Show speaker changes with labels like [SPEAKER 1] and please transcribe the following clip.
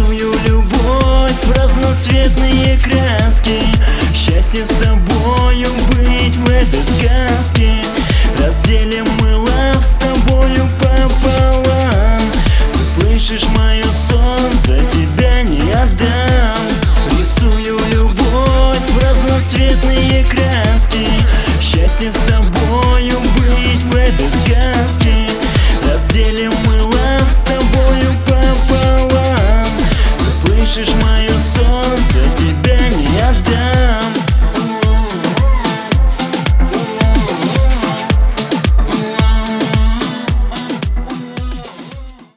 [SPEAKER 1] Рисую любовь в разноцветные краски. Счастье с тобою быть в этой сказке. Разделим мы лав с тобою пополам. Ты слышишь мое солнце, тебя не отдам. Рисую любовь в разноцветные краски. Счастье с тобою быть в этой сказке. Разделим мы лав с тобою пополам. Ты слышишь мое солнце, тебя не отдам.